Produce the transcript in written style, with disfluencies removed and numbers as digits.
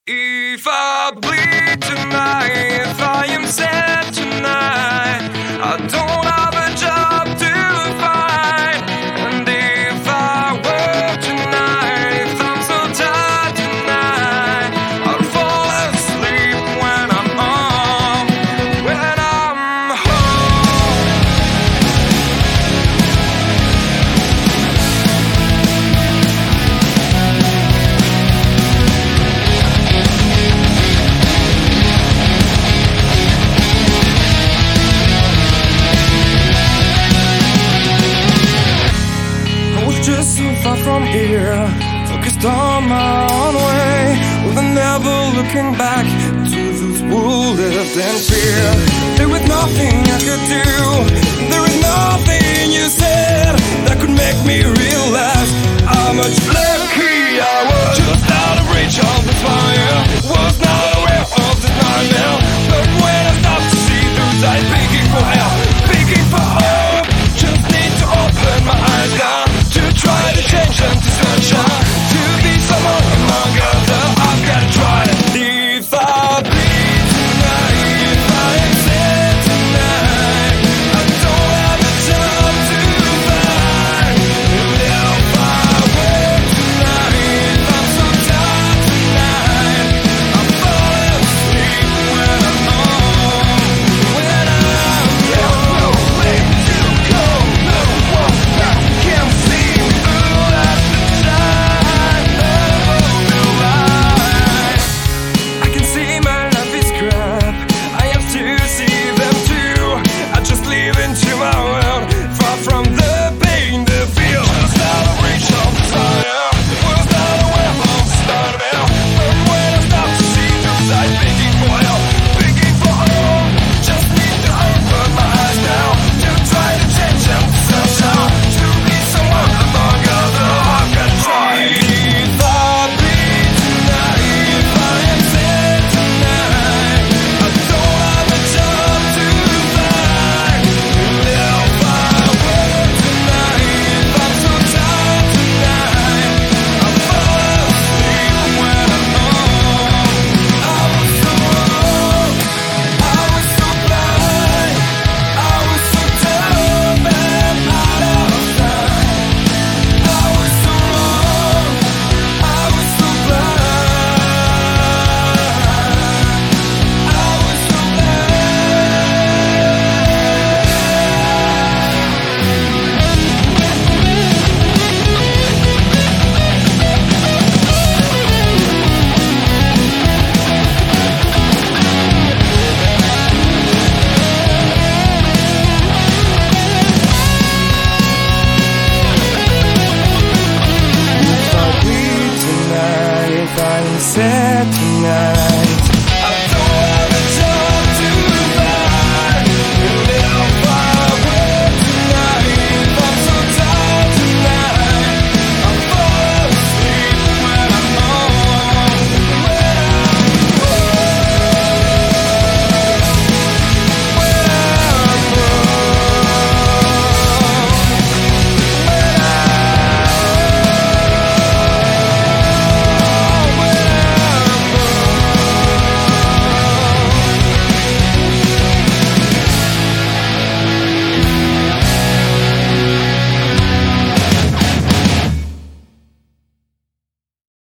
If I bleed tonight, if I am sad tonight, I don't have a job to find. And if I work tonight, if I'm so tired tonight, I'll fall asleep when I'm home. When I'm home. Just so far from here, focused on my own way, with never looking back to those who lived in fear. There was nothing I could do, there was nothing you said that could make me realize how much lucky I was. Just out of reach of the fire, was not aware of the nightmare. But when I stopped to see those eyes begging for help, begging for hope, just need to open my eyes down, try to change them to sunshine, to be someone among others. I've got to try it. If I bleed tonight, if I am sad tonight, I don't have a job to find. And if I work tonight, if I'm so tired tonight, I fall asleep when I'm home. When I'm home, no place to go, no one I can see. Sad tonight.